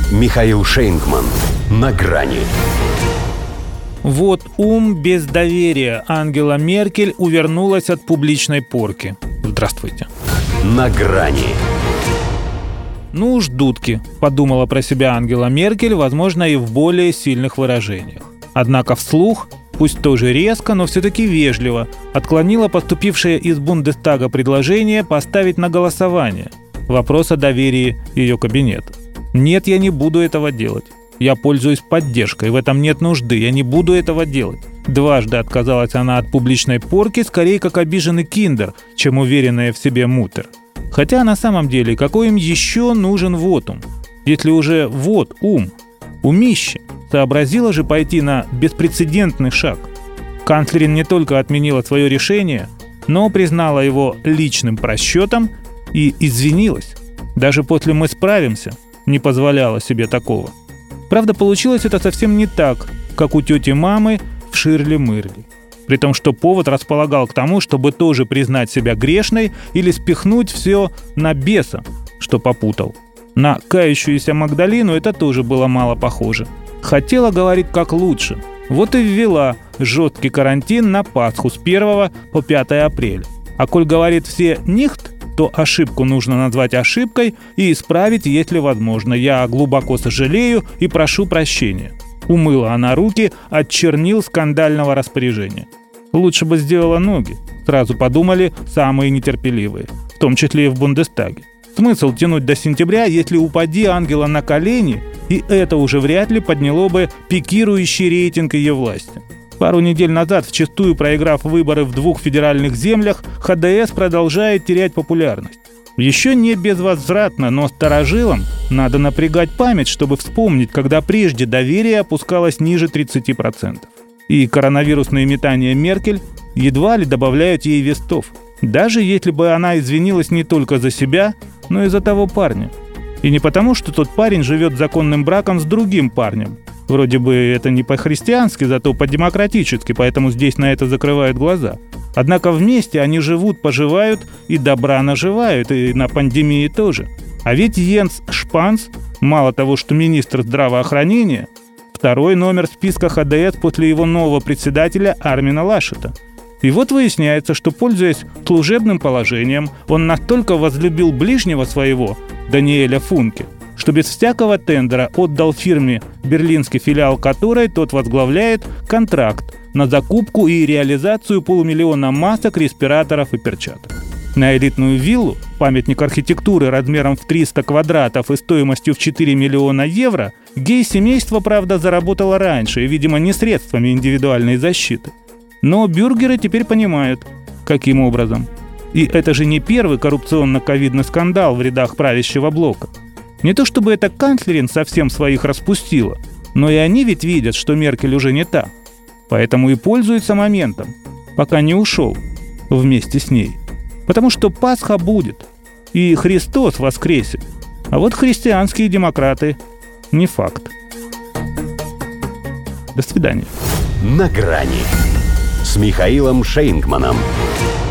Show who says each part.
Speaker 1: Михаил Шейнгман. На грани.
Speaker 2: Вот ум без доверия. Ангела Меркель увернулась от публичной порки. Здравствуйте.
Speaker 1: На грани.
Speaker 2: Ну уж дудки, подумала про себя Ангела Меркель, возможно, и в более сильных выражениях. Однако вслух, пусть тоже резко, но все-таки вежливо, отклонила поступившее из Бундестага предложение поставить на голосование вопрос о доверии ее кабинета. Нет, я не буду этого делать. Я пользуюсь поддержкой, в этом нет нужды, я не буду этого делать. Дважды отказалась она от публичной порки, скорее как обиженный киндер, чем уверенная в себе мутер. Хотя на самом деле, какой им еще нужен вотум? Если уже вот ум, умище, сообразила же пойти на беспрецедентный шаг. Канцлерин не только отменила свое решение, но признала его личным просчетом и извинилась. Даже после «мы справимся» не позволяла себе такого. Правда, получилось это совсем не так, как у тети мамы в «Ширли-мырли». При том, что повод располагал к тому, чтобы тоже признать себя грешной или спихнуть все на беса, что попутал. На кающуюся Магдалину это тоже было мало похоже. Хотела, говорит, как лучше. Вот и ввела жесткий карантин на Пасху с 1 по 5 апреля. А коль, говорит, все нихт, то ошибку нужно назвать ошибкой и исправить, если возможно. Я глубоко сожалею и прошу прощения. Умыла она руки от чернил скандального распоряжения. Лучше бы сделала ноги, сразу подумали самые нетерпеливые, в том числе и в Бундестаге. Смысл тянуть до сентября, если упади Ангела на колени, и это уже вряд ли подняло бы пикирующий рейтинг ее власти. Пару недель назад, вчистую проиграв выборы в 2 федеральных землях, ХДС продолжает терять популярность. Еще не безвозвратно, но старожилам надо напрягать память, чтобы вспомнить, когда прежде доверие опускалось ниже 30%. И коронавирусные метания Меркель едва ли добавляют ей вестов, даже если бы она извинилась не только за себя, но и за того парня. И не потому, что тот парень живет законным браком с другим парнем. Вроде бы это не по-христиански, зато по-демократически, поэтому здесь на это закрывают глаза. Однако вместе они живут, поживают и добра наживают, и на пандемии тоже. А ведь Йенс Шпанс, мало того, что министр здравоохранения, второй номер списка ХДС после его нового председателя Армина Лашета. И вот выясняется, что, пользуясь служебным положением, он настолько возлюбил ближнего своего, Даниэля Функе, что без всякого тендера отдал фирме, берлинский филиал которой тот возглавляет, контракт на закупку и реализацию 500 000 масок, респираторов и перчаток. На элитную виллу, памятник архитектуры размером в 300 квадратов и стоимостью в 4 миллиона евро, гей-семейство, правда, заработало раньше и, видимо, не средствами индивидуальной защиты. Но бюргеры теперь понимают, каким образом. И это же не первый коррупционно-ковидный скандал в рядах правящего блока. Не то чтобы эта канцлерин совсем своих распустила, но и они ведь видят, что Меркель уже не та. Поэтому и пользуются моментом, пока не ушел вместе с ней. Потому что Пасха будет, и Христос воскресит. А вот христианские демократы – не факт. До свидания.
Speaker 1: На грани с Михаилом Шейнгманом.